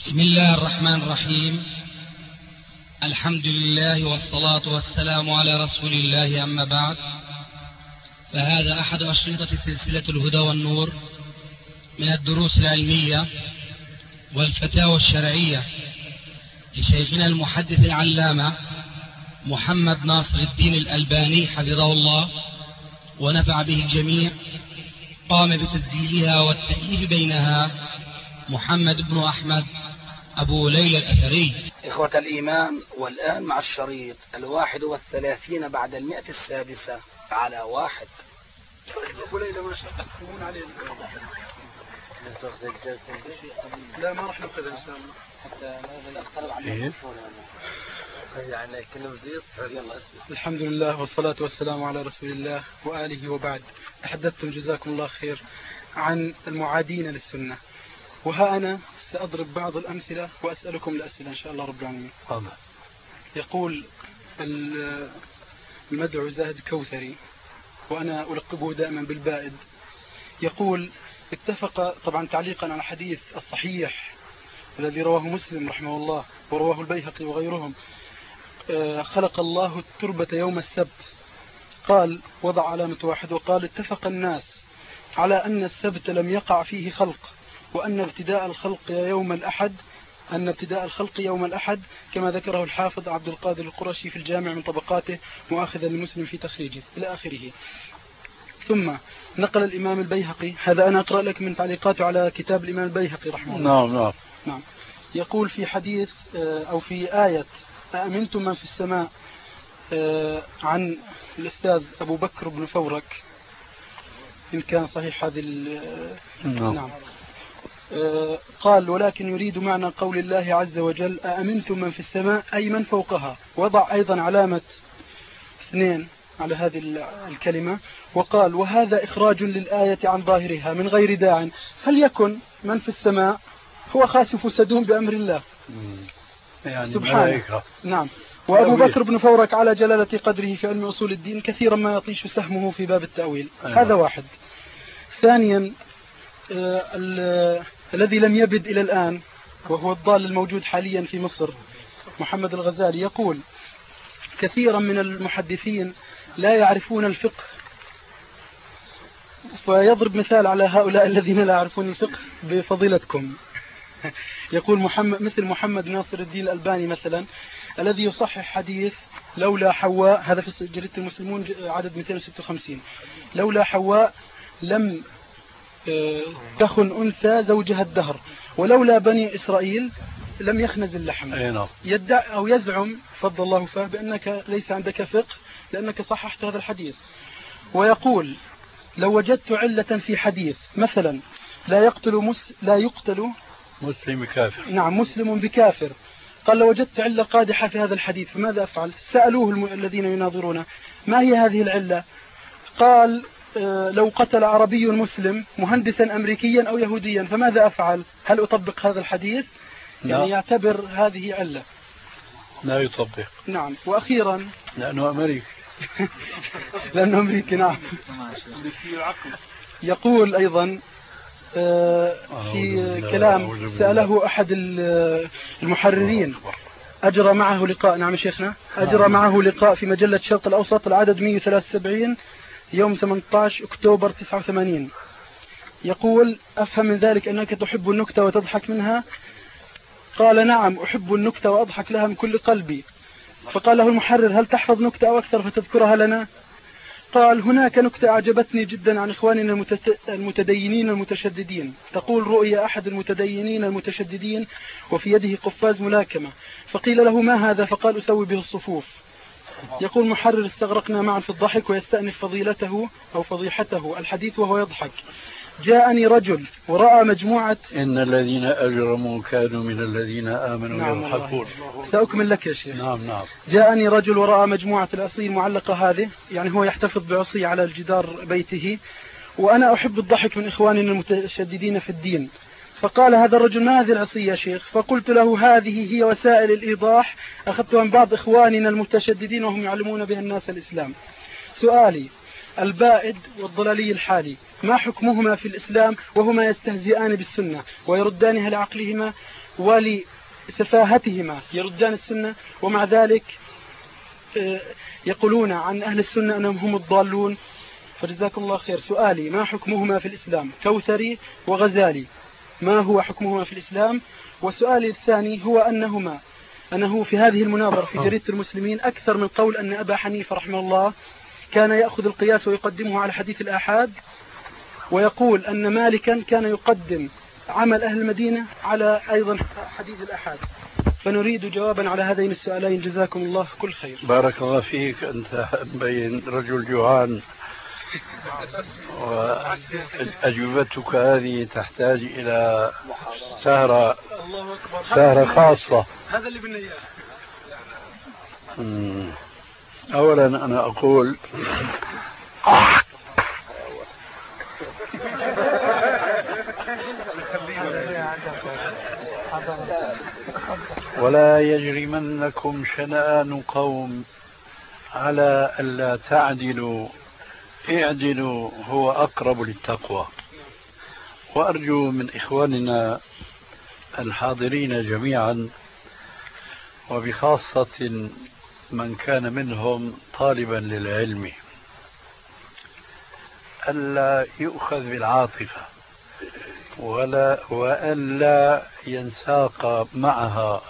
بسم الله الرحمن الرحيم. الحمد لله والصلاة والسلام على رسول الله، أما بعد، فهذا أحد أشرطة سلسلة الهدى والنور من الدروس العلمية والفتاوى الشرعية لشيخنا المحدث العلامة محمد ناصر الدين الألباني حفظه الله ونفع به الجميع. قام بتسجيلها والتأليف بينها محمد بن أحمد أبو ليلى الأثري. إخوة الإيمان، والآن مع الشريط 31 بعد 100 على 1. أبو ليلى ما شاء الله عليه. لا ما راح نأخذها إن شاء الله حتى ما نقترب عليه. يعني كلمة يلا. الحمد لله والصلاة والسلام على رسول الله وآله وبعد. تحدثتم جزاكم الله خير عن المعادين للسنة، وها أنا سأضرب بعض الأمثلة وأسألكم الأسئلة إن شاء الله رب العالمين. يقول المدعو زاهد كوثري، وأنا ألقبه دائما بالبائد، يقول: اتفق، طبعا تعليقا على حديث الصحيح الذي رواه مسلم رحمه الله ورواه البيهقي وغيرهم: خلق الله التربة يوم السبت، قال وضع علامة واحد وقال: اتفق الناس على أن السبت لم يقع فيه خلق، وأن ابتداء الخلق يوم الأحد كما ذكره الحافظ عبد القادر القرشي في الجامع من طبقاته مؤاخذا لمسلم في تخريجه إلى آخره. ثم نقل الإمام البيهقي، هذا أنا أقرأ لك من تعليقاته على كتاب الإمام البيهقي رحمه الله. نعم. يقول في حديث أو في آية أأمنتم من في السماء عن الأستاذ أبو بكر بن فورك، إن كان صحيح هذه نعم. قال: ولكن يريد معنى قول الله عز وجل أأمنتم من في السماء أي من فوقها، وضع أيضا علامة 2 على هذه الكلمة، وقال: وهذا إخراج للآية عن ظاهرها من غير داع، فليكن من في السماء هو خاسف سدوم بأمر الله يعني سبحانه. نعم. وأبو بكر بن فورك على جلالة قدره في علم أصول الدين كثيرا ما يطيش سهمه في باب التأويل. هذا واحد. ثانيا، الذي لم يبد إلى الآن وهو الضال الموجود حاليا في مصر محمد الغزالي، يقول: كثيرا من المحدثين لا يعرفون الفقه، فيضرب مثال على هؤلاء الذين لا يعرفون الفقه بفضيلتكم. يقول مثل محمد ناصر الدين الألباني مثلا، الذي يصحح حديث لولا حواء، هذا في جريدة المسلمون عدد 256: لولا حواء لم تخن أنثى زوجها الدهر، ولولا بني إسرائيل لم يخنز اللحم. يدعي أو يزعم فضل الله فاه بأنك ليس عندك فقه لأنك صححت هذا الحديث. ويقول: لو وجدت علة في حديث مثلا لا يقتل مسلم بكافر، نعم مسلم بكافر، قال: لو وجدت علة قادحة في هذا الحديث فماذا أفعل؟ سألوه الذين يناظرون: ما هي هذه العلة؟ قال: لو قتل عربي مسلم مهندسا أمريكيا أو يهوديا فماذا أفعل؟ هل أطبق هذا الحديث؟ يعني يعتبر هذه علة. لا يطبق. نعم. وأخيرا لأنه أمريكي. لأنه أمريكي. نعم. يقول أيضا في كلام سأله أحد المحررين، أجرى معه لقاء، نعم شيخنا، أجرى معه لقاء في مجلة الشرق الأوسط العدد 173 يوم 18 أكتوبر 89. يقول: أفهم من ذلك أنك تحب النكتة وتضحك منها؟ قال: نعم أحب النكتة وأضحك لها من كل قلبي. فقال له المحرر: هل تحفظ نكتة أو أكثر فتذكرها لنا؟ قال: هناك نكتة أعجبتني جدا عن إخواننا المتدينين المتشددين، تقول: رؤيا أحد المتدينين المتشددين وفي يده قفاز ملاكمة، فقيل له: ما هذا؟ فقال: أسوي به الصفوف. يقول محرر: استغرقنا معا في الضحك، ويستأنف فضيلته أو فضيحته الحديث وهو يضحك: جاءني رجل ورأى مجموعة إن الذين أجرموا كانوا من الذين آمنوا يضحكون. سأكمل لك يا شيخ. نعم. جاءني رجل ورأى مجموعة العصي المعلقة هذه، يعني هو يحتفظ بعصي على الجدار بيته، وأنا أحب الضحك من إخواننا المتشددين في الدين. فقال هذا الرجل: ما هذه العصي يا شيخ؟ فقلت له: هذه هي وسائل الإيضاح أخذتها من بعض إخواننا المتشددين وهم يعلمون بها الناس الإسلام. سؤالي: البائد والضلالي الحالي ما حكمهما في الإسلام وهما يستهزئان بالسنة ويردانها لعقلهما ولسفاهتهما يردان السنة، ومع ذلك يقولون عن أهل السنة أنهم هم الضالون. فجزاكم الله خير. سؤالي: ما حكمهما في الإسلام؟ كوثري وغزالي، ما هو حكمهما في الإسلام؟ وسؤالي الثاني هو أنه في هذه المناظرة في جريدة المسلمين أكثر من قول أن أبا حنيفة رحمه الله كان يأخذ القياس ويقدمه على حديث الآحاد، ويقول أن مالكا كان يقدم عمل أهل المدينة على أيضا حديث الآحاد. فنريد جوابا على هذين السؤالين، جزاكم الله كل خير. بارك الله فيك، أنت مبين رجل جوعان، وأجوبتك هذه تحتاج إلى سهرة خاصة. هذا اللي بدنا إياه. أولا أنا أقول ولا يجرمنكم شنآن قوم على ألا تعدلوا اعدلوا هو أقرب للتقوى. وأرجو من إخواننا الحاضرين جميعا، وبخاصة من كان منهم طالبا للعلم، ألا يؤخذ بالعاطفة وألا ينساق معها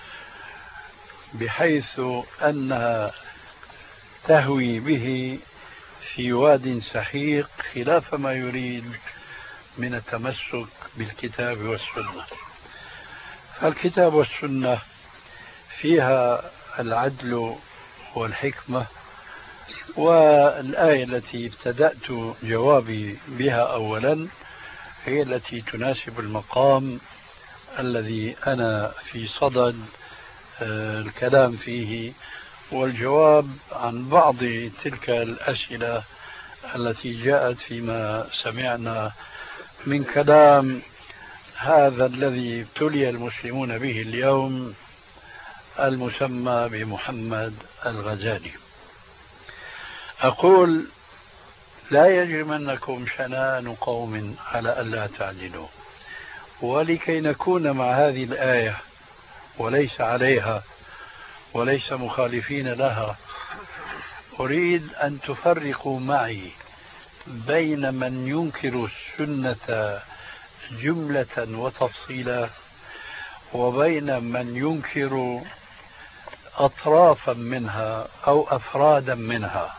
بحيث أنها تهوي به في واد سحيق خلاف ما يريد من التمسك بالكتاب والسنة. فالكتاب والسنة فيها العدل والحكمة، والآية التي ابتدأت جوابي بها أولا هي التي تناسب المقام الذي أنا في صدد الكلام فيه والجواب عن بعض تلك الأسئلة التي جاءت فيما سمعنا من كلام هذا الذي ابتلي المسلمون به اليوم المسمى بمحمد الغزالي. أقول: لا يجرمنكم شنآن قوم على ألا تعدلوا. ولكي نكون مع هذه الآية وليس عليها وليس مخالفين لها، أريد أن تفرقوا معي بين من ينكر السنة جملة وتفصيلا وبين من ينكر أطرافا منها أو أفرادا منها.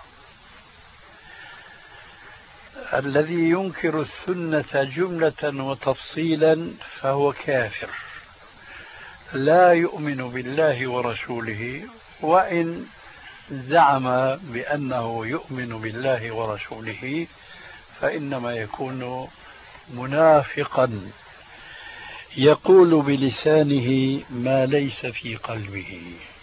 الذي ينكر السنة جملة وتفصيلا فهو كافر لا يؤمن بالله ورسوله، وإن زعم بأنه يؤمن بالله ورسوله فإنما يكون منافقا يقول بلسانه ما ليس في قلبه.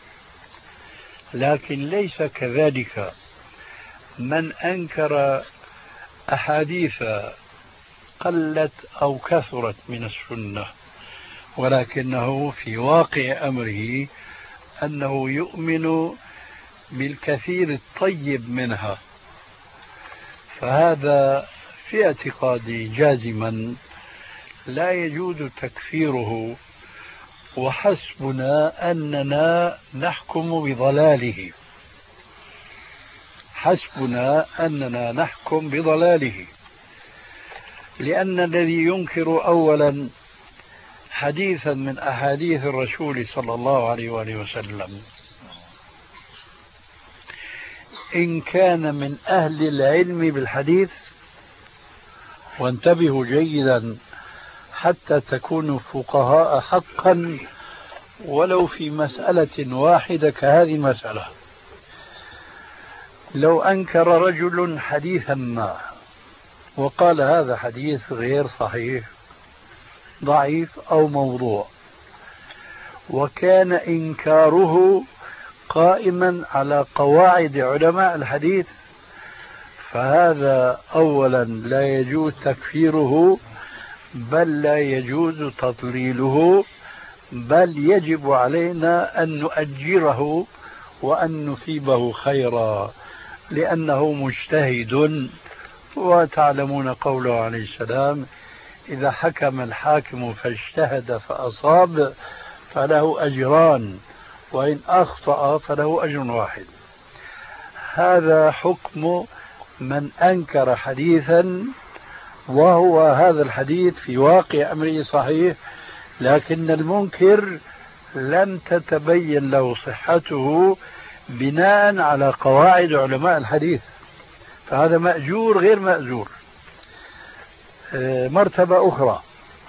لكن ليس كذلك من أنكر أحاديث قلت أو كثرت من السنة، ولكنه في واقع أمره أنه يؤمن بالكثير الطيب منها، فهذا في اعتقادي جازما لا يجوز تكفيره، وحسبنا أننا نحكم بضلاله، حسبنا أننا نحكم بضلاله. لأن الذي ينكر أولا حديثا من أحاديث الرسول صلى الله عليه وآله وسلم إن كان من أهل العلم بالحديث، وانتبهوا جيدا حتى تكونوا فقهاء حقا ولو في مسألة واحدة كهذه المسألة. لو أنكر رجل حديثا ما وقال هذا حديث غير صحيح ضعيف أو موضوع، وكان إنكاره قائما على قواعد علماء الحديث، فهذا أولا لا يجوز تكفيره، بل لا يجوز تضليله، بل يجب علينا أن نؤجره وأن نصيبه خيرا لأنه مجتهد. وتعلمون قوله عليه السلام: إذا حكم الحاكم فاجتهد فأصاب فله أجران، وإن أخطأ فله أجر واحد. هذا حكم من أنكر حديثا وهو هذا الحديث في واقع أمره صحيح، لكن المنكر لم تتبين له صحته بناء على قواعد علماء الحديث، فهذا مأجور غير مأجور. مرتبة أخرى،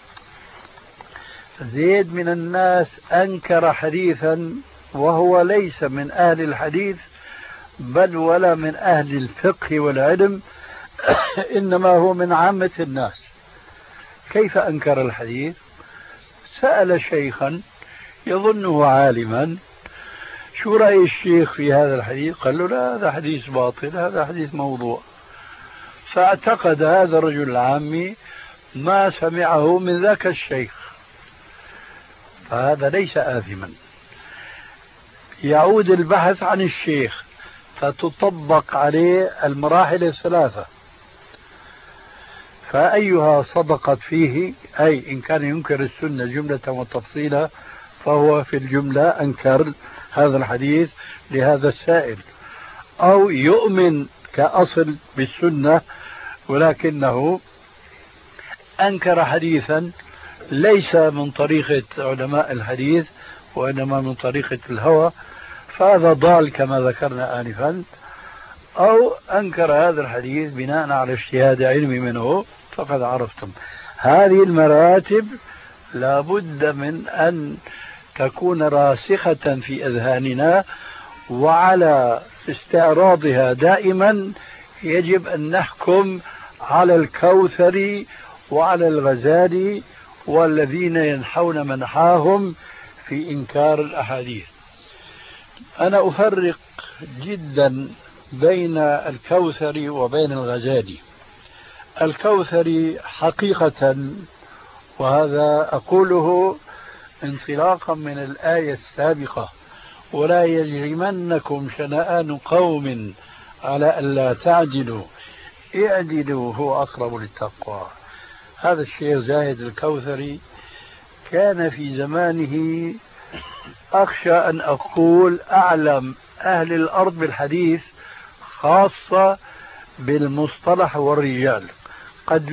زيد من الناس أنكر حديثا وهو ليس من أهل الحديث بل ولا من أهل الفقه والعلم، إنما هو من عامة الناس. كيف أنكر الحديث؟ سأل شيخا يظنه عالما: شو رأي الشيخ في هذا الحديث؟ قال له: لا، هذا حديث باطل، هذا حديث موضوع. فاعتقد هذا الرجل العامي ما سمعه من ذاك الشيخ، فهذا ليس آثما. يعود البحث عن الشيخ فتطبق عليه المراحل الثلاثة، فأيها صدقت فيه، أي إن كان ينكر السنة جملة وتفصيلا فهو في الجملة أنكر هذا الحديث لهذا السائل، أو يؤمن كأصل بالسنة ولكنه أنكر حديثا ليس من طريقة علماء الحديث وإنما من طريقة الهوى، فهذا ضال كما ذكرنا آنفا، أو أنكر هذا الحديث بناء على اجتهاد علمي منه. فقد عرفتم هذه المراتب لابد من أن تكون راسخة في أذهاننا، وعلى استعراضها دائما يجب أن نحكم على الكوثري وعلى الغزالي والذين ينحون منحاهم في إنكار الأحاديث. أنا أفرق جدا بين الكوثري وبين الغزالي. الكوثري حقيقة، وهذا أقوله انطلاقا من الآية السابقة: ولا يجرمنكم شنآن قوم على ألا تعدلوا اعدلوا هو أقرب للتقوى. هذا الشيخ زاهد الكوثري كان في زمانه أخشى أن أقول أعلم أهل الأرض بالحديث، خاصة بالمصطلح والرجال. قد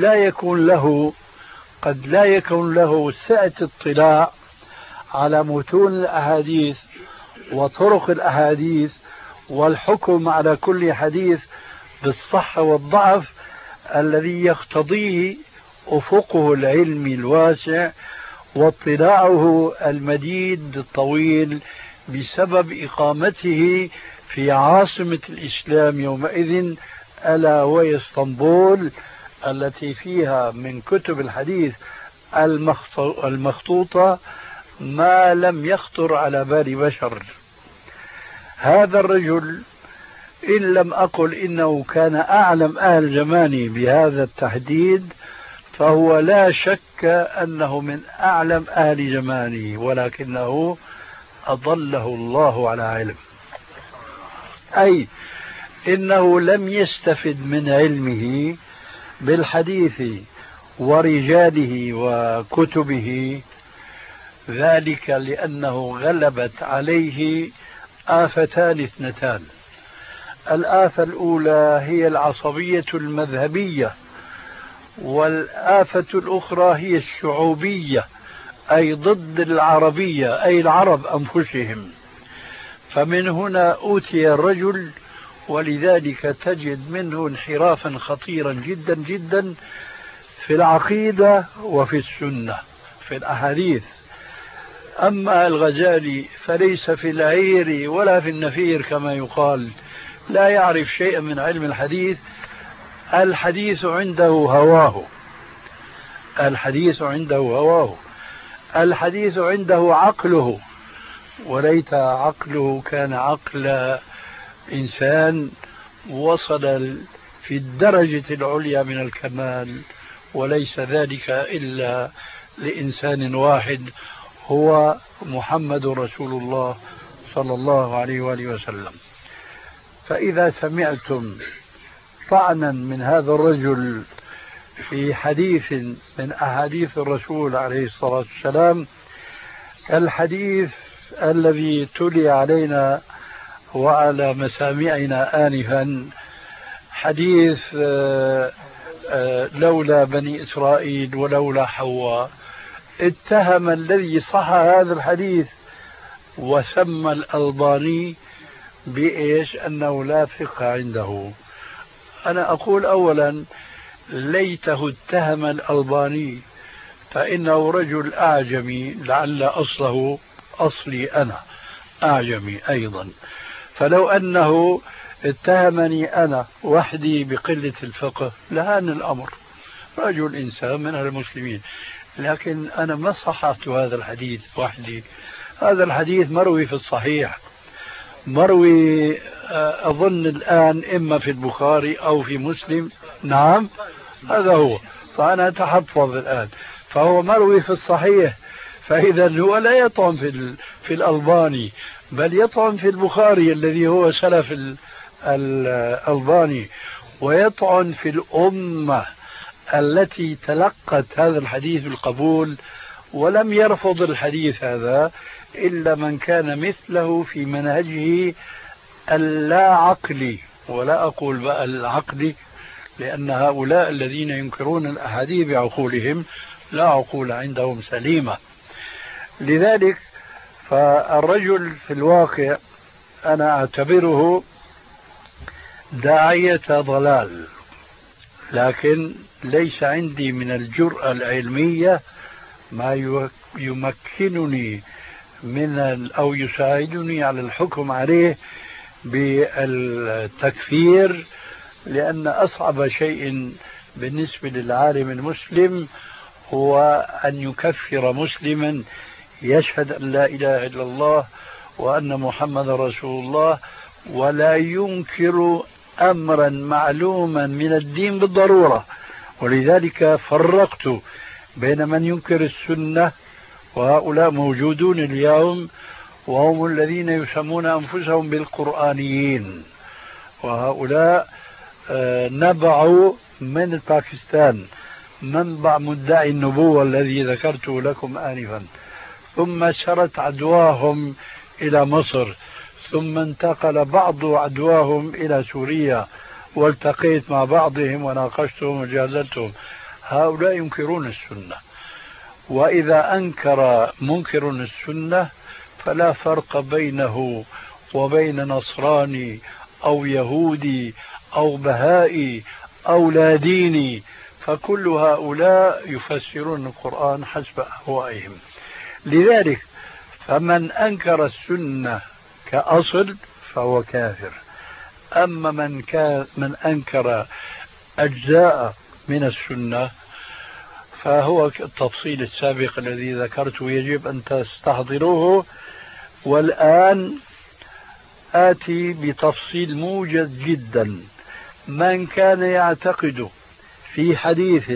لا يكون له سعة اطلاع على متون الأحاديث وطرق الأحاديث والحكم على كل حديث بالصحة والضعف الذي يقتضيه أفقه العلمي الواسع واطلاعه المديد الطويل بسبب إقامته في عاصمة الإسلام يومئذ، ألا وهي اسطنبول، التي فيها من كتب الحديث المخطوطة ما لم يخطر على بال بشر. هذا الرجل إن لم أقل إنه كان أعلم أهل زمانه بهذا التحديد، فهو لا شك أنه من أعلم أهل زمانه، ولكنه أضله الله على علم، أي إنه لم يستفد من علمه بالحديث ورجاله وكتبه، ذلك لأنه غلبت عليه آفتان اثنتان. الآفة الأولى هي العصبية المذهبية، والآفة الأخرى هي الشعوبية، أي ضد العربية، أي العرب أنفسهم. فمن هنا أوتي الرجل، ولذلك تجد منه انحرافا خطيرا جدا جدا في العقيدة وفي السنة في الأحاديث. أما الغزالي فليس في العير ولا في النفير كما يقال، لا يعرف شيئا من علم الحديث. الحديث عنده هواه، الحديث عنده هواه، الحديث عنده عقله، وليت عقله كان عقل إنسان وصل في الدرجة العليا من الكمال، وليس ذلك إلا لإنسان واحد هو محمد رسول الله صلى الله عليه وآله وسلم. فإذا سمعتم طعنا من هذا الرجل في حديث من أحاديث الرسول عليه الصلاة والسلام الحديث الذي تلي علينا وعلى مسامعنا آنفا، حديث لولا بني إسرائيل ولولا حواء. اتهم الذي صح هذا الحديث وسمى الألباني بإيش؟ أنه لا فقه عنده. أنا أقول أولا ليته اتهم الألباني، فإنه رجل أعجمي، لعل أصله أصلي أنا أعجمي أيضا، فلو أنه اتهمني أنا وحدي بقلة الفقه لهان الأمر، رجل إنسان من المسلمين. لكن أنا ما صححت هذا الحديث وحدي، هذا الحديث مروي في الصحيح، مروي أظن الآن إما في البخاري أو في مسلم. نعم هذا هو، فأنا أتحفظ الآن، فهو مروي في الصحيح، فإذا هو لا يطعن في الألباني، بل يطعن في البخاري الذي هو سلف الألباني، ويطعن في الأمة التي تلقت هذا الحديث بالقبول، ولم يرفض الحديث هذا إلا من كان مثله في منهجه اللا عقلي، ولا أقول بقى العقلي، لأن هؤلاء الذين ينكرون الأحاديث بعقولهم لا عقول عندهم سليمة. لذلك فالرجل في الواقع أنا أعتبره داعية ضلال، لكن ليس عندي من الجرأة العلمية ما يمكنني من أو يساعدني على الحكم عليه بالتكفير، لأن أصعب شيء بالنسبة للعالم المسلم هو أن يكفر مسلما يشهد أن لا إله إلا الله وأن محمد رسول الله، ولا ينكر أمرا معلوما من الدين بالضرورة. ولذلك فرقت بين من ينكر السنة، وهؤلاء موجودون اليوم، وهم الذين يسمون أنفسهم بالقرآنيين، وهؤلاء نبعوا من باكستان، منبع مدعي النبوة الذي ذكرته لكم آنفا، ثم سرت عدواهم إلى مصر، ثم انتقل بعض عدواهم إلى سوريا، والتقيت مع بعضهم وناقشتهم وجادلتهم. هؤلاء ينكرون السنة، وإذا أنكر منكر السنة فلا فرق بينه وبين نصراني أو يهودي أو بهائي أو لا ديني، فكل هؤلاء يفسرون القرآن حسب أهوائهم. لذلك فمن أنكر السنة كأصل فهو كافر، أما من أنكر أجزاء من السنة فهو التفصيل السابق الذي ذكرته يجب أن تستحضروه. والآن آتي بتفصيل موجز جدا. من كان يعتقد في حديث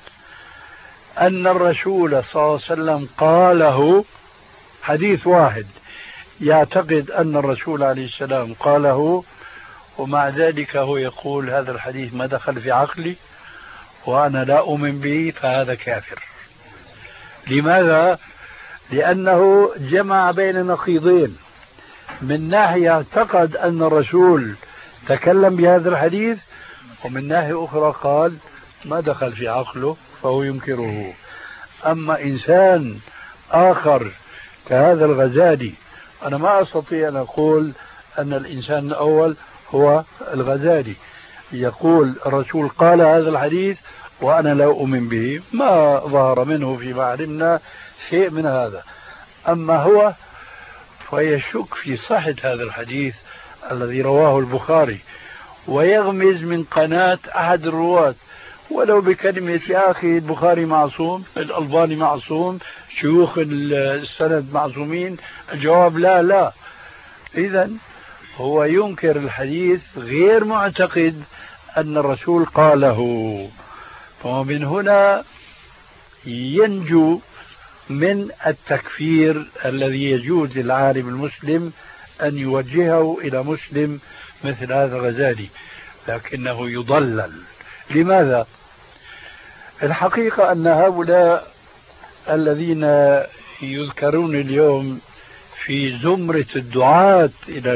أن الرسول صلى الله عليه وسلم قاله، حديث واحد يعتقد أن الرسول عليه السلام قاله، ومع ذلك هو يقول هذا الحديث ما دخل في عقلي وأنا لا أؤمن به، فهذا كافر. لماذا؟ لأنه جمع بين نقيضين، من ناحية اعتقد أن الرسول تكلم بهذا الحديث، ومن ناحية أخرى قال ما دخل في عقله فهو ينكره. أما إنسان آخر كهذا الغزالي، أنا ما أستطيع أن أقول أن الإنسان الأول هو الغزالي، يقول الرسول قال هذا الحديث وأنا لا أؤمن به، ما ظهر منه فيما علمنا شيء من هذا. أما هو فيشك في صحة هذا الحديث الذي رواه البخاري، ويغمز من قناة أحد الرواة ولو بكلمة يا أخي البخاري معصوم، الألباني معصوم، شيوخ السند معصومين. الجواب لا. إذن هو ينكر الحديث غير معتقد أن الرسول قاله، ومن هنا ينجو من التكفير الذي يجوز للعالم المسلم أن يوجهه إلى مسلم مثل هذا الغزالي، لكنه يضلل. لماذا؟ الحقيقة أن هؤلاء الذين يذكرون اليوم في زمرة الدعاة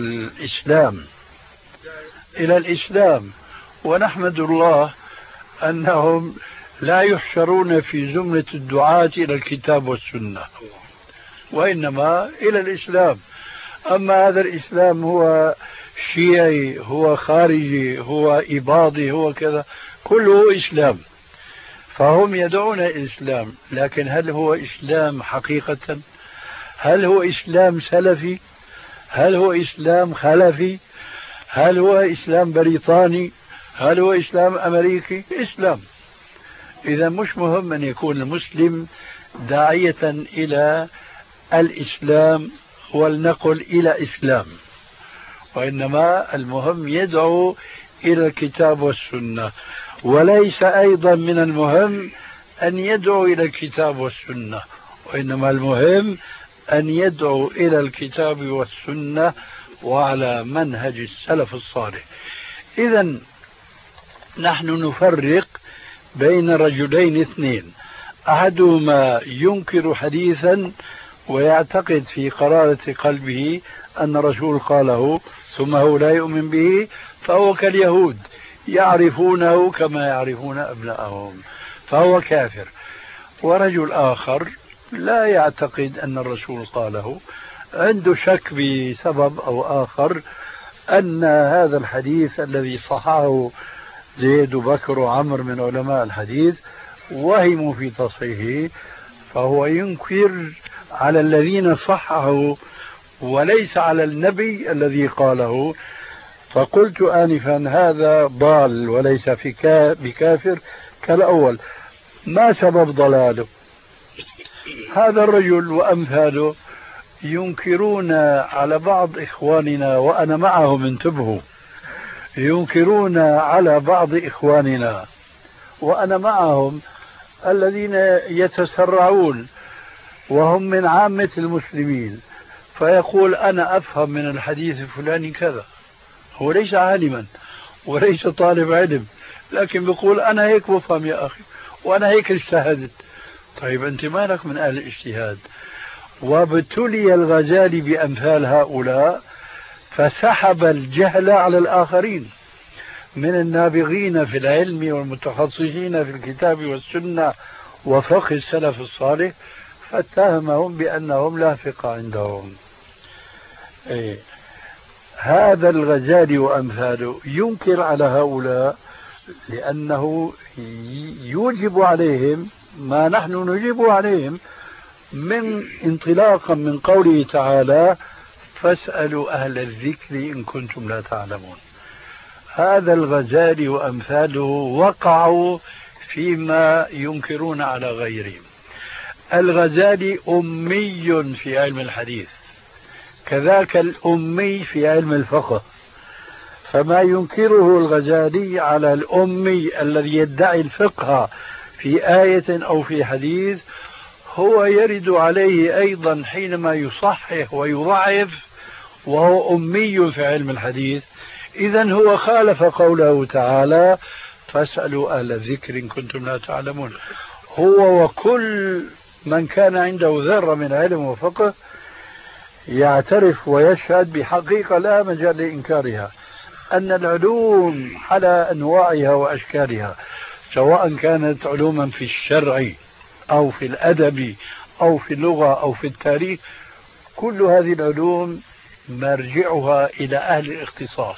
إلى الإسلام، ونحمد الله أنهم لا يحشرون في زمرة الدعاة إلى الكتاب والسنة، وإنما إلى الإسلام. أما هذا الإسلام هو شيعي، هو خارجي، هو إباضي، هو كذا، كله إسلام، فهم يدعون الإسلام، لكن هل هو إسلام حقيقة؟ هل هو إسلام سلفي؟ هل هو إسلام خلفي؟ هل هو إسلام بريطاني؟ هل هو إسلام أمريكي؟ إسلام. إذا مش مهم أن يكون المسلم داعية إلى الإسلام ولنقل إلى إسلام، وإنما المهم يدعو إلى الكتاب والسنة، وليس أيضا من المهم أن يدعو إلى الكتاب والسنة، وإنما المهم أن يدعو إلى الكتاب والسنة وعلى منهج السلف الصالح. إذا نحن نفرق بين رجلين اثنين، أحدهما ينكر حديثا ويعتقد في قرارة قلبه أن الرسول قاله ثم هو لا يؤمن به، فهو كاليهود يعرفونه كما يعرفون أبنائهم، فهو كافر. ورجل آخر لا يعتقد أن الرسول قاله، عنده شك بسبب أو آخر أن هذا الحديث الذي صححه زيد وبكر وعمر من علماء الحديث وهموا في تصحيحه، فهو ينكر على الذين صححوا وليس على النبي الذي قاله. فقلت آنفا هذا ضال وليس بكافر كالأول. ما سبب ضلاله؟ هذا الرجل وأمثاله ينكرون على بعض إخواننا، وأنا معهم، انتبهوا، ينكرون على بعض إخواننا وأنا معهم الذين يتسرعون وهم من عامة المسلمين، فيقول أنا أفهم من الحديث الفلاني كذا، هو ليس عالما وليس طالب علم، لكن بيقول أنا هيك بفهم يا أخي وأنا هيك اجتهدت. طيب أنت مالك من أهل الاجتهاد؟ وابتلي الغزالي بأمثال هؤلاء فسحب الجهل على الآخرين من النابغين في العلم والمتخصصين في الكتاب والسنة وفقه السلف الصالح، فاتهمهم بأنهم لا فقه عندهم. هذا الغزالي وأمثاله ينكر على هؤلاء لأنه يوجب عليهم ما نحن نجيب عليهم من انطلاقا من قوله تعالى فاسألوا أهل الذكر إن كنتم لا تعلمون. هذا الغزالي وأمثاله وقعوا فيما ينكرون على غيرهم. الغزالي أمي في علم الحديث، كذاك الأمي في علم الفقه، فما ينكره الغزالي على الأمي الذي يدعي الفقه في آية أو في حديث هو يرد عليه أيضا حينما يصحح ويضعف وهو أمي في علم الحديث. إذن هو خالف قوله تعالى فاسألوا أهل الذكر إن كنتم لا تعلمون. هو وكل من كان عنده ذرة من علم وفقه يعترف ويشهد بحقيقة لا مجال لإنكارها أن العلوم على أنواعها وأشكالها، سواء كانت علوما في الشرع أو في الأدب أو في اللغة أو في التاريخ، كل هذه العلوم مرجعها إلى أهل الاختصاص.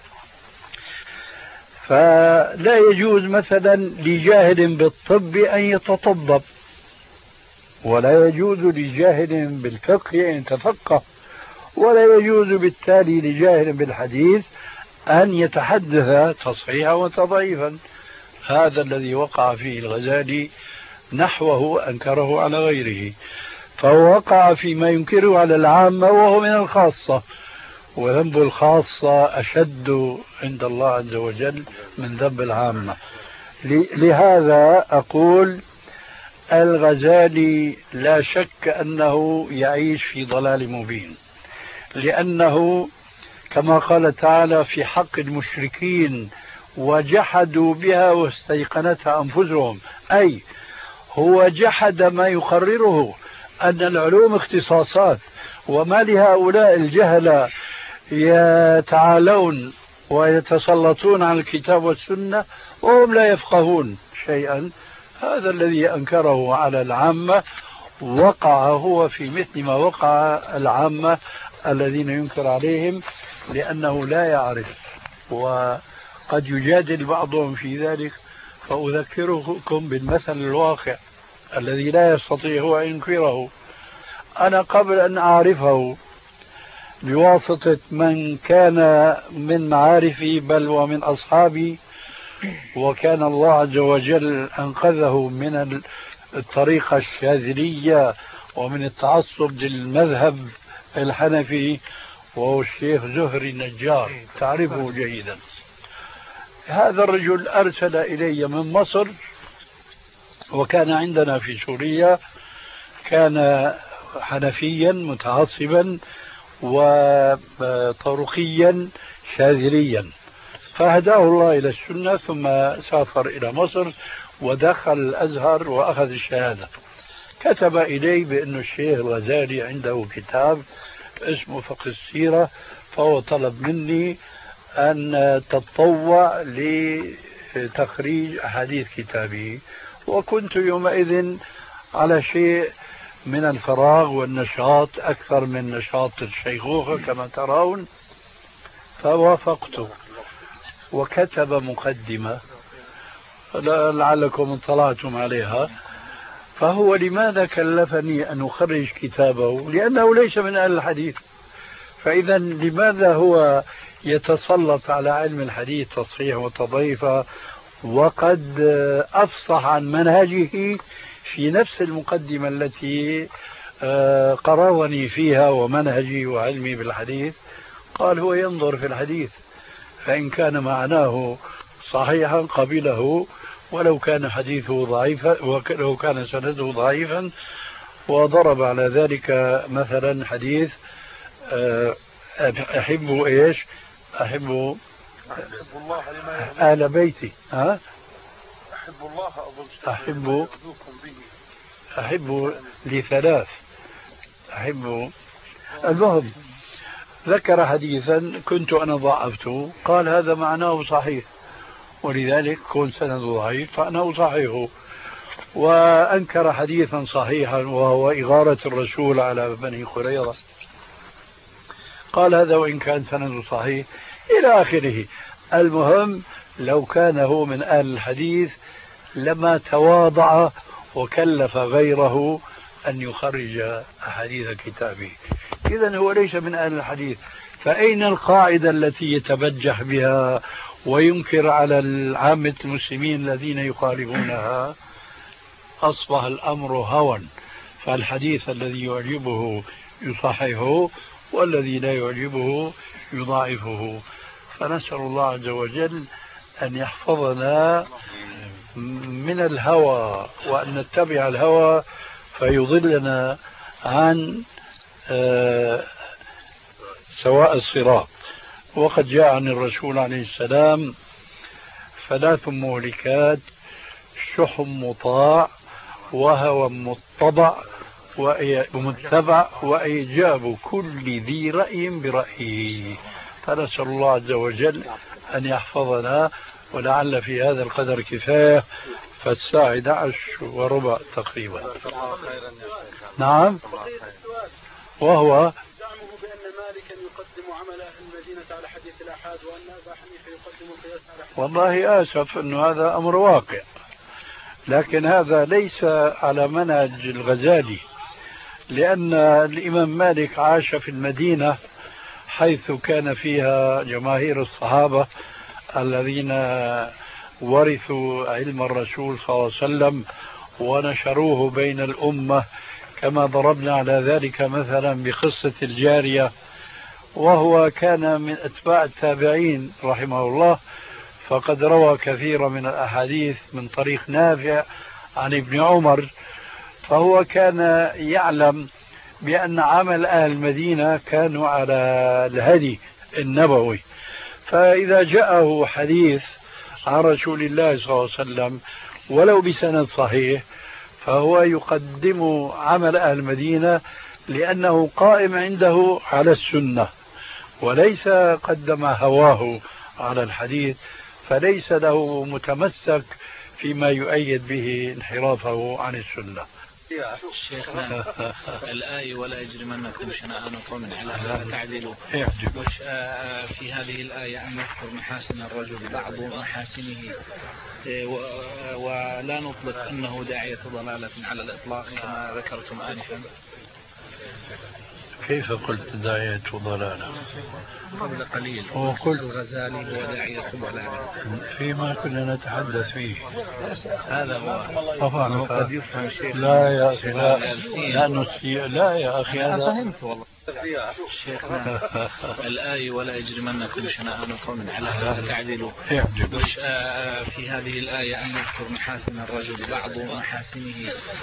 فلا يجوز مثلا لجاهل بالطب أن يتطبب، ولا يجوز لجاهل بالفقه أن يتفقه، ولا يجوز بالتالي لجاهل بالحديث أن يتحدث تصحيحا وتضعيفا. هذا الذي وقع فيه الغزالي نحوه أنكره على غيره، فهو وقع فيما ينكره على العامة وهو من الخاصة، وذنب الخاصة أشد عند الله عز وجل من ذنب العامة. لهذا أقول الغزالي لا شك أنه يعيش في ضلال مبين، لأنه كما قال تعالى في حق المشركين وجحدوا بها واستيقنتها أنفسهم، أي هو جحد ما يقرره أن العلوم اختصاصات، وما لهؤلاء الجهلة يتعالون ويتسلطون على الكتاب والسنة وهم لا يفقهون شيئا. هذا الذي أنكره على العامة وقع هو في مثل ما وقع العامة الذين ينكر عليهم، لأنه لا يعرف، وقد يجادل بعضهم في ذلك. فأذكركم بالمثل الواقع الذي لا يستطيع هو أن ينكره. أنا قبل أن أعرفه بواسطة من كان من معارفي بل ومن أصحابي، وكان الله عز وجل أنقذه من الطريقة الشاذلية ومن التعصب للمذهب الحنفي، وهو الشيخ زهري النجار، تعرفه جيدا. هذا الرجل أرسل إلي من مصر، وكان عندنا في سوريا، كان حنفيا متعصبا وطرقيا شاذليا، فهداه الله إلى السنة، ثم سافر إلى مصر ودخل الأزهر وأخذ الشهادة. كتب إلي بأن الشيخ الغزالي عنده كتاب اسمه فقه السيرة، فهو طلب مني أن تتطوع لتخريج أحاديث كتابه، وكنت يومئذ على شيء من الفراغ والنشاط أكثر من نشاط الشيخوخة كما ترون، فوافقته. وكتب مقدمة لعلكم اطلعتم عليها. فهو لماذا كلفني أن أخرج كتابه؟ لأنه ليس من أهل الحديث. فإذا لماذا هو يتسلط على علم الحديث تصحيح وتضعيف، وقد أفصح عن منهجه في نفس المقدمة التي قررني فيها ومنهجي وعلمي بالحديث؟ قال هو ينظر في الحديث، فإن كان معناه صحيحا قبله، ولو كان حديثه ضعيفا، ولو كان سنده ضعيفا. وضرب على ذلك مثلا حديث أحب إيش؟ أحب الله أهل بيتي، أحب لثلاث، أحب. المهم ذكر حديثا كنت أنا ضعفته، قال هذا معناه صحيح، ولذلك كون سند ضعيف فأنا أصححه. وأنكر حديثا صحيحا وهو إغارة الرسول على بني قريظة، قال هذا وإن كان سند صحيح، إلى آخره. المهم لو كان هو من أهل الحديث لما تواضع وكلف غيره أن يخرج أحاديث كتابه. إذن هو ليس من أهل الحديث، فأين القاعدة التي يتبجح بها وينكر على العامة المسلمين الذين يخالفونها؟ أصبح الأمر هوى، فالحديث الذي يعجبه يصححه، والذي لا يعجبه يضاعفه. فنسأل الله عز وجل أن يحفظنا من الهوى، وأن نتبع الهوى فيضلنا عن سواء الصراط. وقد جاء عن الرسول عليه السلام 3 مهلكات: شح مطاع، وهوى متبع، وإيجاب كل ذي رأي برأيه. فنسأل الله عز وجل أن يحفظنا، ولعل في هذا القدر كفاية، فالساعة 11:15 تقريبا. نعم. وهو زعمه بأن مالكا يقدم عمل أهل المدينة على حديث الآحاد، وأن أبا حنيفة يقدم القياس على حديث. والله آسف أن هذا أمر واقع، لكن هذا ليس على منهج الغزالي، لأن الإمام مالك عاش في المدينة حيث كان فيها جماهير الصحابة الذين ورثوا علم الرسول صلى الله عليه وسلم ونشروه بين الأمة، كما ضربنا على ذلك مثلا بقصة الجارية. وهو كان من أتباع التابعين رحمه الله، فقد روى كثيرا من الأحاديث من طريق نافع عن ابن عمر، فهو كان يعلم بأن عمل أهل المدينة كانوا على الهدي النبوي. فإذا جاءه حديث عن رسول الله صلى الله عليه وسلم ولو بسند صحيح فهو يقدم عمل أهل المدينة لأنه قائم عنده على السنة وليس قدم هواه على الحديث، فليس له متمسك فيما يؤيد به انحرافه عن السنة. شيخنا الآية ولا يجرمنكم شنآن قوم على ألا تعدلوا، مش في هذه الآية أن نذكر محاسن الرجل بعض محاسنه ولا نطلق أنه داعية ضلالة على الإطلاق كما ذكرتم آنفا؟ كيف قلت داعية ضلالة؟ قبل قليل وقلت الغزالي هو داعية ضلالة فيما كنا نتحدث فيه. هذا هو طبعا قد يفهم شيء. لا يا أخي لا يا أخي أنا فهمت والله. شيخنا الآية ولا يجرمنكم شنآن قوم على ألا تعدلوا، مش في هذه الآية أن نذكر محاسن الرجل بعض محاسنه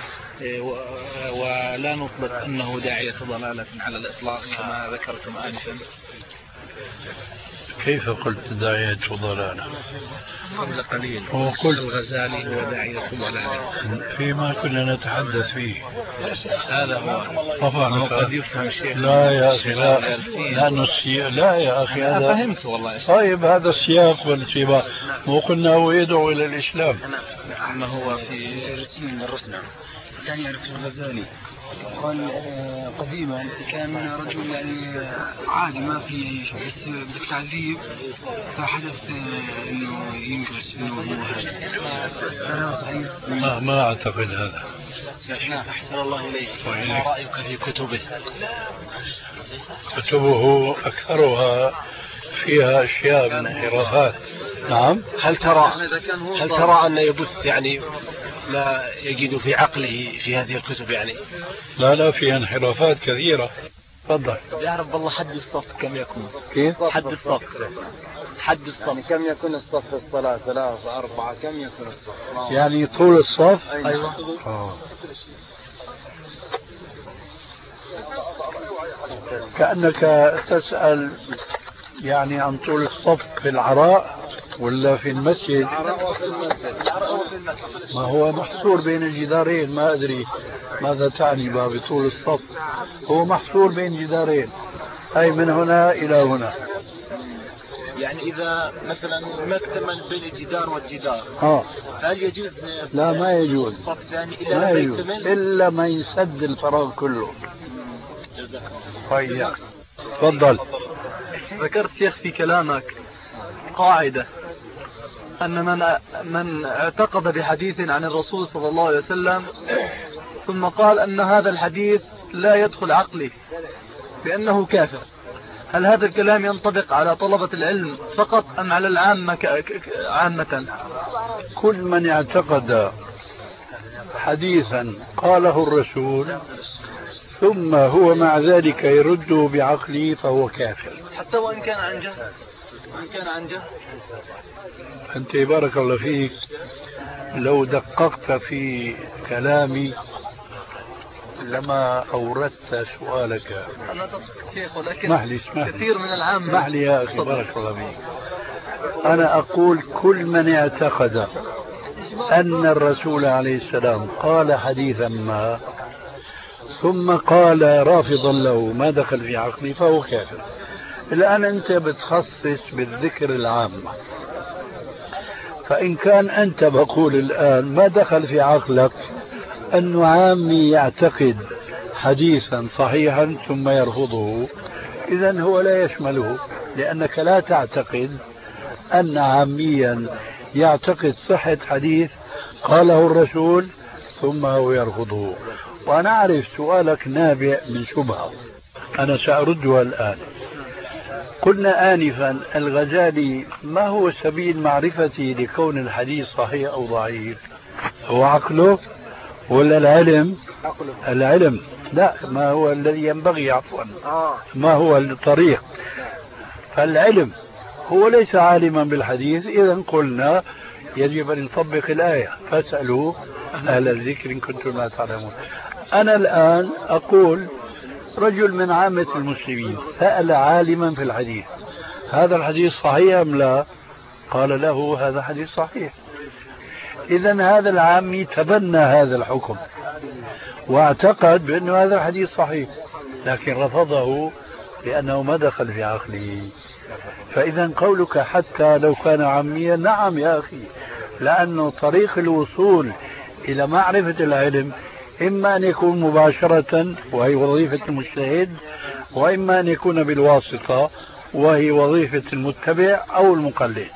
ولا نطلق أنه داعية ضلالة على الإطلاق كما ذكرتم آنفا؟ كيف قلت داعية ضلالة؟ قبل قليل وقلت الغزالي هو داعية ضلالة فيما كنا نتحدث فيه. هذا هو طبعا قد يفهم شيء. لا يا أخي لا يا أخي أنا فهمت والله. طيب هذا السياق والسباق وقلنا هو يدعو إلى الإسلام. ما هو في من الرسل كان يعرف الغزالي قال قديما كان رجل يعني عادي ما في أي شيء بس بدك تعذيب فحدث إنه ينكرس إنه هو هذا صحيح. ما أعتقد هذا. أحسن الله إليك. ما رأيك في كتبه؟ كتبه أكثرها فيها أشياء من انحرافات. نعم. هل ترى أن يبث يعني ما يجد في عقله في هذه الكتب يعني؟ لا فيها انحرافات كثيرة. تفضل. يعرف والله حد الصف كم يكون؟ كيف؟ حد الصف يعني كم يكون الصف في الصلاة 3 4 كم يكون الصف؟ يعني طول الصف؟ أيوة. كأنك تسأل يعني عن طول الصف في العراء ولا في المسجد؟ ما هو محصور بين الجدارين، ما أدري ماذا تعني بطول الصف. هو محصور بين جدارين أي من هنا إلى هنا. يعني إذا مثلا ما اكتمل بين الجدار والجدار هل يجوز؟ لا ما يجوز. الصف الثاني ما يجوز إلا ما يسد الفراغ كله. طيب تفضل. ذكرت شيخ في كلامك قاعدة أن من اعتقد بحديث عن الرسول صلى الله عليه وسلم ثم قال أن هذا الحديث لا يدخل عقلي بأنه كافر، هل هذا الكلام ينطبق على طلبة العلم فقط أم على العامة عامة؟ كل من اعتقد حديثا قاله الرسول ثم هو مع ذلك يرده بعقله فهو كافر حتى وإن كان عن جهل. أنت بارك الله فيك لو دققت في كلامي لما أوردت سؤالك. أنا تصدق شيخ ولكن اسمح كثير من العامة. اسمح لي يا أخي بارك الله فيك. أنا أقول كل من اعتقد أن الرسول عليه السلام قال حديثا ما ثم قال رافضا له ما دخل في عقلي فهو كافر. الآن أنت بتخصص بالذكر العام، فإن كان أنت بقول الآن ما دخل في عقلك أنه عامي يعتقد حديثا صحيحا ثم يرفضه، إذن هو لا يشمله، لأنك لا تعتقد أن عاميا يعتقد صحة حديث قاله الرسول ثم هو يرفضه. وأنا أعرف سؤالك نابع من شبهة أنا سأردها الآن. قلنا آنفا الغزالي ما هو سبيل معرفتي لكون الحديث صحيح أو ضعيف؟ هو عقله ولا العلم؟ العلم. لا، ما هو الذي ينبغي عفوا ما هو الطريق. فالعلم هو ليس عالما بالحديث، إذا قلنا يجب أن نطبق الآية فاسألوا أهل الذكر إن كنتم لا تعلمون. أنا الآن أقول رجل من عامة المسلمين سأل عالما في الحديث هذا الحديث صحيح أم لا؟ قال له هذا حديث صحيح. إذا هذا العامي تبنى هذا الحكم واعتقد بأن هذا الحديث صحيح، لكن رفضه لأنه ما دخل في عقله. فإذا قولك حتى لو كان عاميا، نعم يا أخي، لأنه طريق الوصول إلى معرفة العلم إما أن يكون مباشرة وهي وظيفة المجتهد، وإما أن يكون بالواسطة وهي وظيفة المتبع أو المقلد.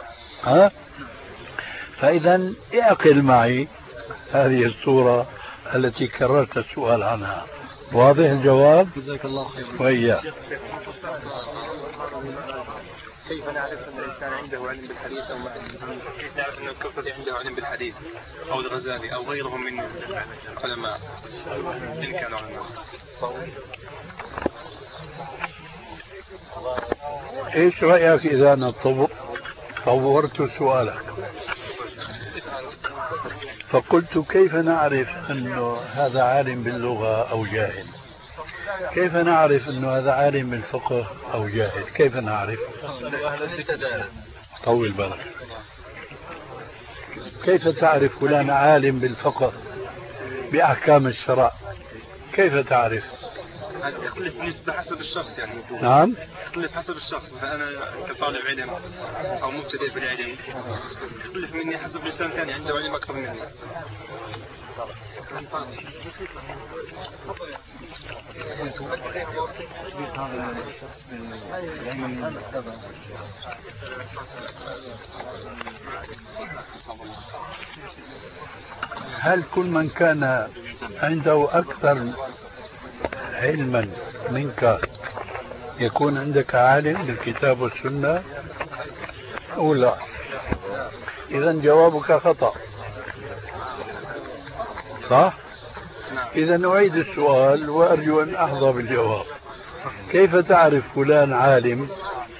فإذا اعقل معي هذه الصورة التي كررت السؤال عنها. واضح الجواب؟ جزاك الله خير. وإياه. كيف نعرف أن الإنسان عنده علم بالحديث أو ما عنده؟ كيف نعرف أن الكفري عنده علم بالحديث أو الغزالي أو غيرهم من العلماء إن كانوا علماء؟ إيش رأيك إذا أنا طورت سؤالك فقلت كيف نعرف أنه هذا عالم باللغة أو جاهل؟ كيف نعرف أنه هذا عالم بالفقه أو جاهل؟ كيف نعرف؟ طول بالك. كيف تعرف فلان عالم بالفقه بأحكام الشرع؟ كيف تعرف؟ تختلف بالنسبة حسب الشخص يعني. نعم، تختلف حسب الشخص. فأنا كطالب علم أو مبتدئ بالعلم تختلف مني حسب الإنسان ثاني عنده علم أكثر مني. هل كل من كان عنده أكثر علما منك يكون عندك عالم بالكتاب والسنة أو لا؟ إذا جوابك خطأ، صح؟ إذا أعيد السؤال وأرجو أن أحظى بالجواب. كيف تعرف فلان عالم؟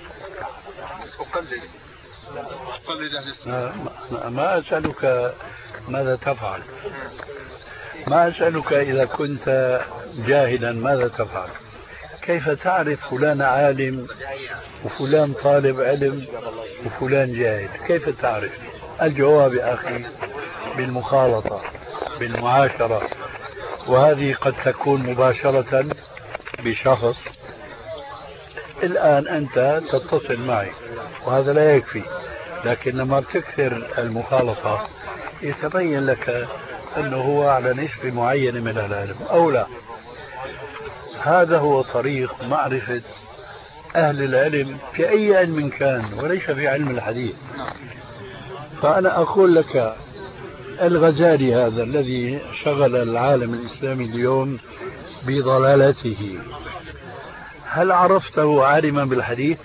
ما أسألك ماذا تفعل، ما أسألك إذا كنت جاهلا ماذا تفعل. كيف تعرف فلان عالم وفلان طالب علم وفلان جاهل؟ كيف تعرف؟ الجواب يا أخي بالمخالطة، بالمعاشرة، وهذه قد تكون مباشرة بشخص. الآن أنت تتصل معي وهذا لا يكفي، لكن لما بتكثر المخالطة يتبين لك أنه هو على نسبة معينة من العلم أو لا. هذا هو طريق معرفة أهل العلم في أي علم كان وليس في علم الحديث. فأنا أقول لك الغزالي هذا الذي شغل العالم الإسلامي اليوم بضلالته، هل عرفته عالما بالحديث؟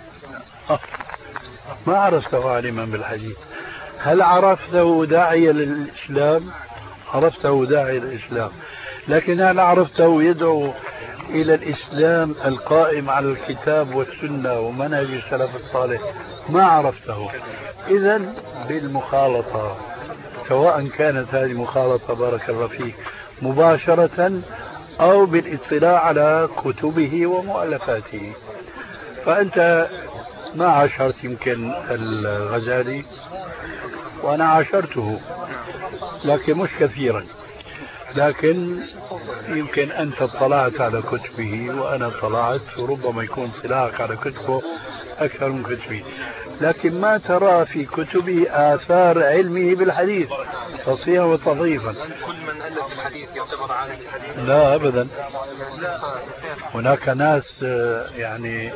ما عرفته عالما بالحديث. هل عرفته داعيا للإسلام؟ عرفته داعيا للإسلام، لكن هل عرفته يدعو إلى الإسلام القائم على الكتاب والسنة ومنهج السلف الصالح؟ ما عرفته. إذن بالمخالطة، سواء كانت هذه مخالطة بارك الله فيك مباشرة أو بالاطلاع على كتبه ومؤلفاته. فأنت ما عاشرت يمكن الغزالي وأنا عاشرته لكن مش كثيرا، لكن يمكن أنت اطلعت على كتبه وأنا اطلعت، وربما يكون اطلاعك على كتبه أكثر من كتبي، لكن ما ترى في كتبه آثار علمه بالحديث تصحيحا وتضعيفا. كل من ألف الحديث يعتبر عالم الحديث؟ لا أبدا. هناك ناس يعني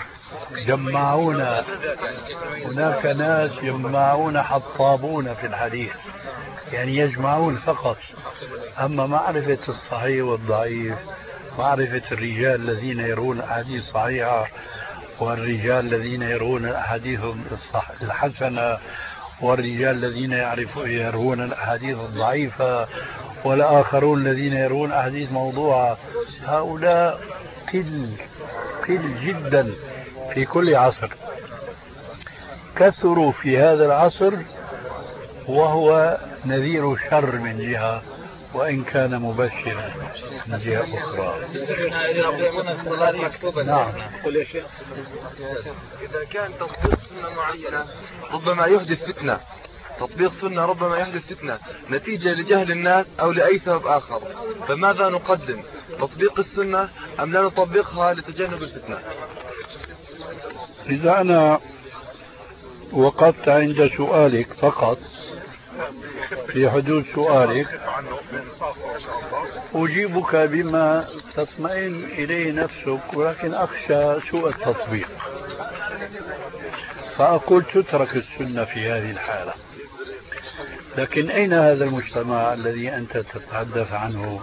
هناك ناس يجمعون حطابون في الحديث، يعني يجمعون فقط. أما معرفة الصحيح والضعيف، معرفة الرجال الذين يرون أحاديث صحيحة والرجال الذين يرون الأحاديث الحسنة والرجال الذين يرون الأحاديث الضعيفة والآخرون الذين يرون أحاديث موضوعة، هؤلاء قل جدا في كل عصر. كثروا في هذا العصر وهو نذير شر من جهة، وإن كان مبشرا من جهة أخرى. نعم. قل يا شيخ. إذا كان تطبيق سنة معينة ربما يحدث فتنة، تطبيق سنة ربما يحدث فتنة نتيجة لجهل الناس أو لأي سبب آخر، فماذا نقدم؟ تطبيق السنة أم لا نطبقها لتجنب الفتنة؟ إذا أنا وقفت عند سؤالك فقط، في حدود سؤالك، أجيبك بما تطمئن إليه نفسك، ولكن أخشى سوء التطبيق، فأقول تترك السنة في هذه الحالة. لكن أين هذا المجتمع الذي أنت تتحدث عنه؟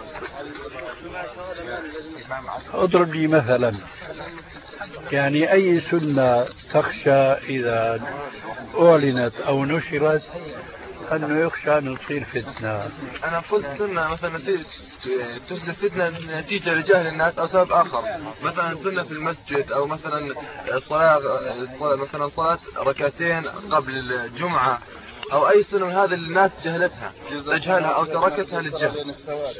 اضرب لي مثلا، يعني أي سنة تخشى إذا أعلنت أو نشرت أنه يخشى أن تصير فتنة؟ أنا قلت سنة مثلا تحدث فتنة نتيجة لجهل الناس أو سبب آخر، مثلا سنة في المسجد، أو مثلا مثلا صلاة ركعتين قبل الجمعة، أو أي سنة من هذه الناس تجهلها أو تركتها للجهل.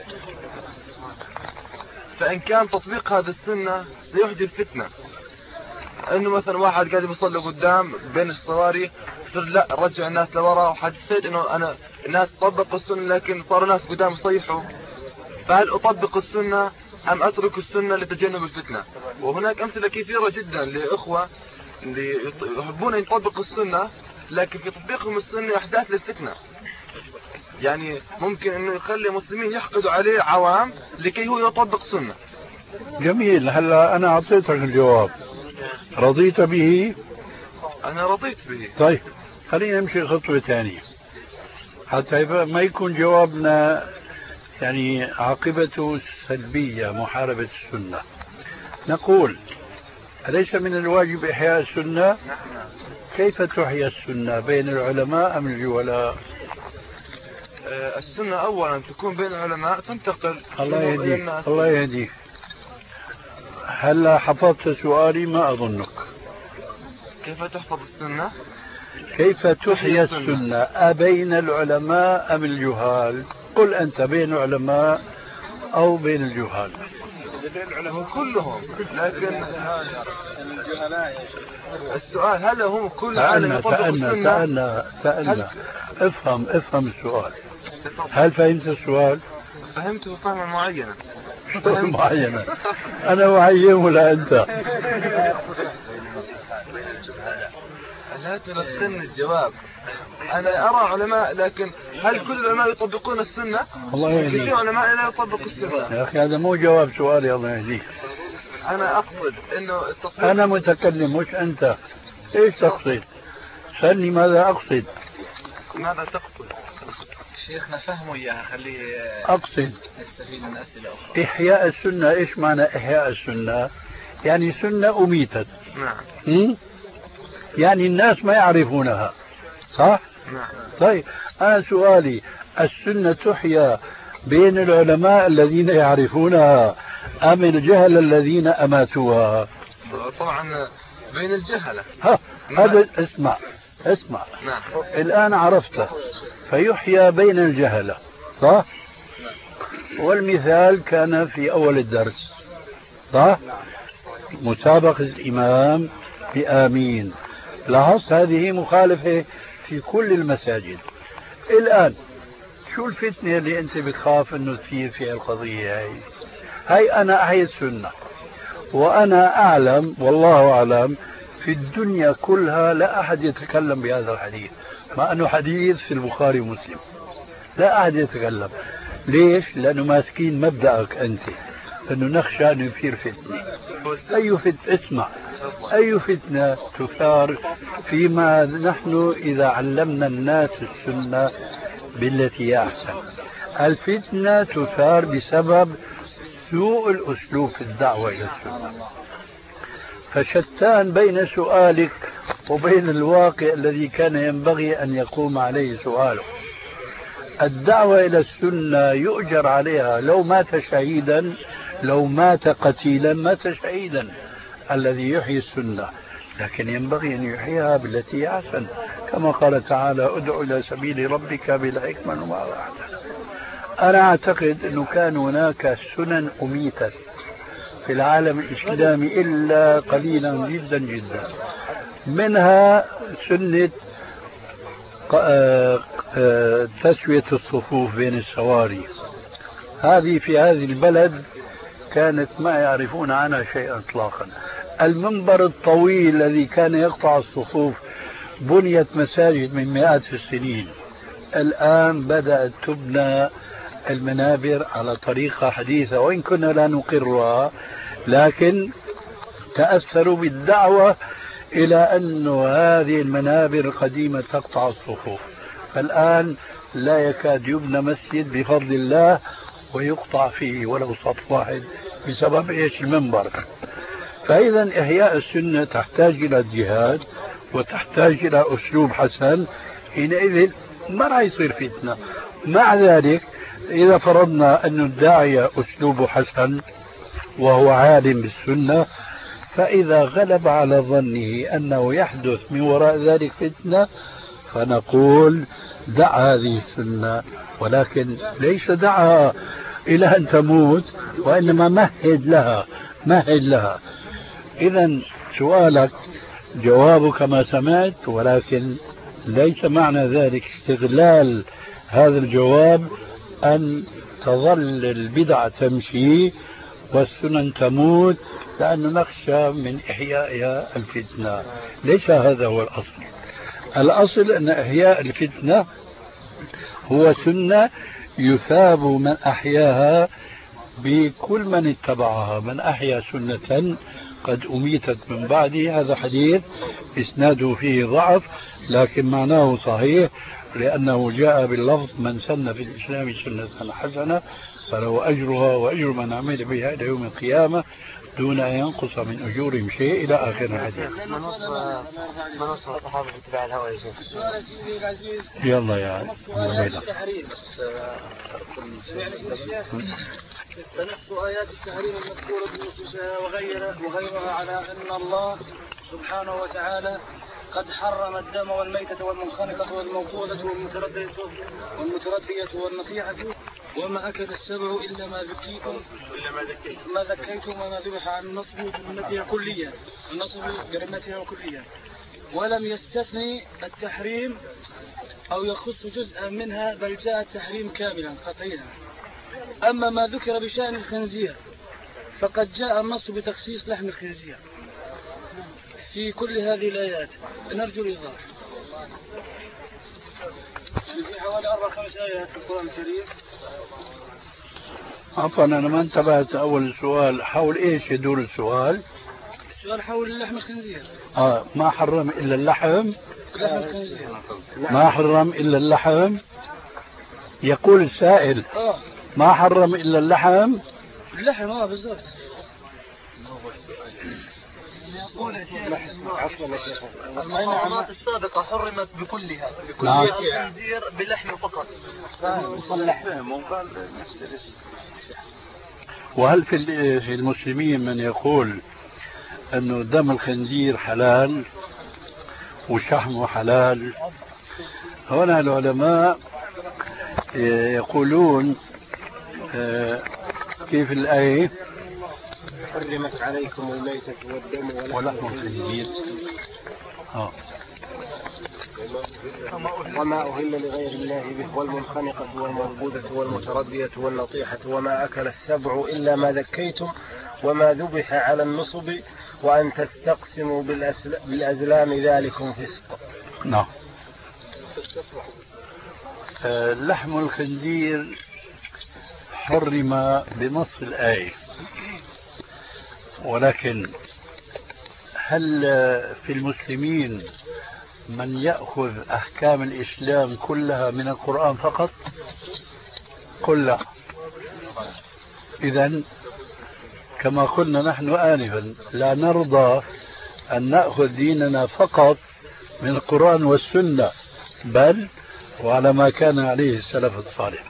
فإن كان تطبيق هذه السنة سيحدث فتنة، انه مثلا واحد قاعد يصلي قدام بين الصواري، يصير لا رجع الناس لورا، وحسيت انه انا الناس طبقوا السنة لكن صاروا ناس قدام يصيحوا، فهل اطبق السنة ام اترك السنة لتجنب الفتنة؟ وهناك امثلة كثيرة جدا لاخوة اللي يحبون ان يطبقوا السنة، لكن في تطبيقهم السنة احداث للفتنة. يعني ممكن انه يخلي المسلمين يحقدوا عليه عوام لكي هو يطبق سنة. جميل. هلا انا اعطيتك الجواب، رضيت به؟ أنا رضيت به. طيب خلينا نمشي خطوة ثانية حتى ما يكون جوابنا يعني عاقبته سلبية، محاربة السنة. نقول أليس من الواجب إحياء السنة؟ كيف تحيا السنة؟ بين العلماء أم الجهلاء؟ السنة أولا تكون بين العلماء، تنتقل. الله يهديك الله يهديك. هلا حفظت سؤالي؟ ما أظنك. كيف تحفظ السنة؟ كيف تحيا السنة؟ أبين العلماء أم الجهال؟ قل أنت بين العلماء أو بين الجهال؟ كلهم، لكن السؤال هل هم كل عالم يطبق السنة؟ تأنى. افهم السؤال. هل فهمت السؤال؟ فهمته فهما معينا. معينة. أنا معين ولا أنت؟ لا تلقن الجواب. أنا أرى علماء، لكن هل كل العلماء يطبقون السنة؟ الله يهديك. كثير علماء لا يطبقوا السنة. يا أخي هذا مو جواب سؤالي. الله يهديك. أنا أقصد إنه أنا متكلم مش أنت. إيش تقصد؟ سألني ماذا أقصد. ماذا تقصد؟ شيخنا فهموا إياها، خليه أقصد نستفيد من أسئلة أخرى. إحياء السنة. إيش معنى إحياء السنة؟ يعني سنة أميتت. نعم. يعني الناس ما يعرفونها، صح؟ نعم. طيب أنا سؤالي، السنة تحيا بين العلماء الذين يعرفونها أم الجهل الذين أماتوها؟ طبعا بين الجهلة. هذا اسمع. نعم. الآن عرفت، فيحيا بين الجهلة، صح؟ والمثال كان في أول الدرس، صح؟ مسابقة الإمام بآمين. لاحظت هذه مخالفة في كل المساجد. الآن شو الفتنة اللي أنت بتخاف أنه تصير في القضية هاي أنا أحيي السنة، وأنا أعلم والله أعلم في الدنيا كلها لا أحد يتكلم بهذا الحديث، مع أنه حديث في البخاري ومسلم. لا أحد يتكلم. ليش؟ لأنه ماسكين مبدأك أنت، أنه نخشى أن يثير فتنة. اسمع، أي فتنة تثار فيما نحن إذا علمنا الناس السنة بالتي هي أحسن؟ الفتنة تثار بسبب سوء الأسلوب في الدعوة إلى السنة. فشتان بين سؤالك وبين الواقع الذي كان ينبغي أن يقوم عليه سؤالك. الدعوة إلى السنة يؤجر عليها، لو مات شهيدا، لو مات قتيلا مات شهيدا الذي يحيي السنة، لكن ينبغي أن يحييها بالتي أحسن، كما قال تعالى ادع إلى سبيل ربك بالحكمة وما أحسن. أنا أعتقد أنه كان هناك سنن أميتت في العالم الإسلامي إلا قليلا جدا جدا، منها سنة تسوية الصفوف بين السواري. هذه في هذه البلد كانت ما يعرفون عنها شيئا إطلاقا. المنبر الطويل الذي كان يقطع الصفوف بنيت مساجد من مئات السنين، الآن بدأت تبنى المنابر على طريقة حديثة، وإن كنا لا نقرها لكن تأثروا بالدعوة إلى أن هذه المنابر القديمة تقطع الصفوف. فالآن لا يكاد يبنى مسجد بفضل الله ويقطع فيه ولو صف واحد بسبب إيش؟ المنبر. فإذا إحياء السنة تحتاج إلى جهاد وتحتاج إلى أسلوب حسن، حينئذ ما راح يصير فتنة. مع ذلك إذا فرضنا أن الداعية أسلوبه حسن وهو عالم بالسنة، فإذا غلب على ظنه أنه يحدث من وراء ذلك فتنة فنقول دع هذه السنة، ولكن ليس دعها إلى أن تموت، وإنما مهد لها. إذا سؤالك جوابه كما سمعت، ولكن ليس معنى ذلك استغلال هذا الجواب أن تظل البدع تمشي والسنن تموت، لأنه نخشى من إحيائها الفتنة. ليس هذا هو الأصل. الأصل أن إحياء الفتنة هو سنة يثاب من أحياها بكل من اتبعها. من أحيا سنة قد أميتت من بعده، هذا حديث إسناده فيه ضعف لكن معناه صحيح، لأنه جاء باللفظ من سن في الإسلام سنة حسنة فله أجرها وأجر من عمل بها إلى يوم القيامة دون أن ينقص من أجورهم شيء إلى آخر الحديث. من وصف الصحابة باتباع الهوى يا شيخ؟ يلا يا استندت آيات التحريم المذكورة بنصوصها وغيرها على أن الله سبحانه وتعالى قد حرم الدم والميتة والمنخنقة والموقوذة والمتردية والنطيحة وما أكل السبع إلا ما ذكيتم وما ذبح عن النصب برمتها كليا، النصب برمتها كليا، ولم يستثني التحريم أو يخص جزءا منها، بل جاء التحريم كاملا قطعيا. أما ما ذكر بشأن الخنزير فقد جاء النص بتخصيص لحم الخنزير في كل هذه الآيات. نرجو الإيضاح. في حوالي 4-5 آيات في القرآن الكريم. عفوا أنا ما انتبهت أول سؤال حول إيش يدور السؤال؟ السؤال حول لحم الخنزير. ما حرم إلا اللحم. لحم الخنزير ما حرم إلا اللحم. يقول السائل ما حرم إلا اللحم. اللحم بالضبط. يقول المحرمات السابقة حرمت بكلها الخنزير بلحم فقط. وهل في المسلمين من يقول أنه دم الخنزير حلال وشحمه حلال؟ هنا العلماء يقولون كيف الآية؟ حرمت عليكم الميتة والدم ولحم الخنزير وما أهل لغير الله به والمنخنقة والموقوذة والمتردية والنطيحة وما أكل السبع إلا ما ذكيتم وما ذبح على النصب وأن تستقسموا بالأزلام ذلكم فسق. نعم. لحم الخنزير حرم بنص الآية، ولكن هل في المسلمين من يأخذ أحكام الإسلام كلها من القرآن فقط؟ قل لا. إذن كما قلنا نحن آنفا لا نرضى أن نأخذ ديننا فقط من القرآن والسنة، بل وعلى ما كان عليه السلف الصالح.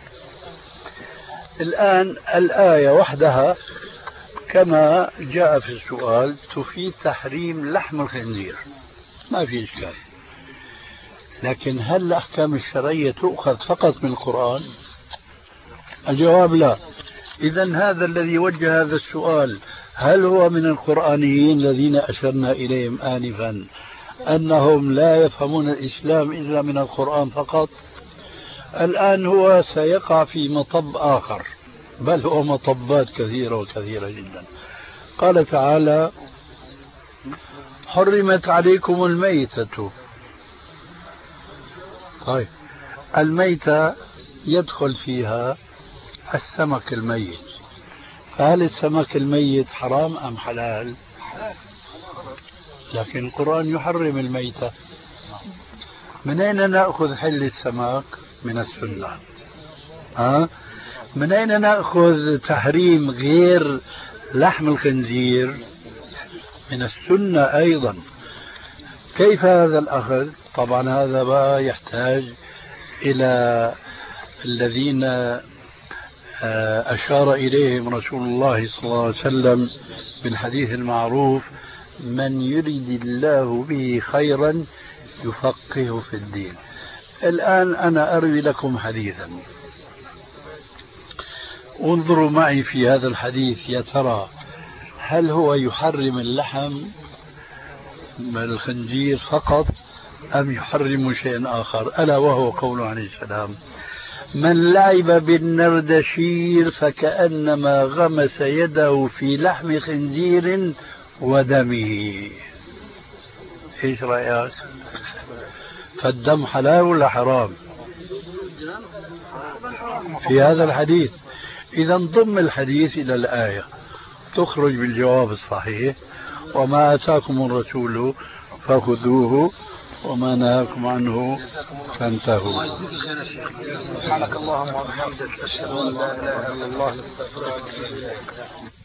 الآن الآية وحدها كما جاء في السؤال تفيد تحريم لحم الخنزير، ما في إشكال. لكن هل الأحكام الشرعية تؤخذ فقط من القرآن؟ الجواب لا. إذا هذا الذي وجه هذا السؤال هل هو من القرآنيين الذين أشرنا إليهم آنفا أنهم لا يفهمون الإسلام إلا من القرآن فقط؟ الآن هو سيقع في مطب آخر، بل هو مطبات كثيرة وكثيرة جدا. قال تعالى: حرمت عليكم الميتة. طيب، الميتة يدخل فيها السمك الميت، فهل السمك الميت حرام أم حلال؟ لكن القرآن يحرم الميتة. من أين نأخذ حل السمك؟ من السنة. من أين نأخذ تحريم غير لحم الخنزير؟ من السنة أيضا. كيف هذا الأخذ؟ طبعا هذا بقى يحتاج إلى الذين أشار إليهم رسول الله صلى الله عليه وسلم بالحديث المعروف: من يريد الله به خيرا يفقهه في الدين. الآن أنا أروي لكم حديثا، انظروا معي في هذا الحديث يا ترى هل هو يحرم اللحم من الخنزير فقط أم يحرم شيئا آخر؟ ألا وهو قوله عليه السلام: من لعب بالنردشير فكأنما غمس يده في لحم خنزير ودمه. ايش رأيك؟ فالدم حلال ولا حرام في هذا الحديث؟ إذا ضم الحديث إلى الآية تخرج بالجواب الصحيح: وما آتاكم الرسول فخذوه وما نهاكم عنه فانتهوا. سبحانك اللهم وبحمدك أشهد أن لا إله إلا الله.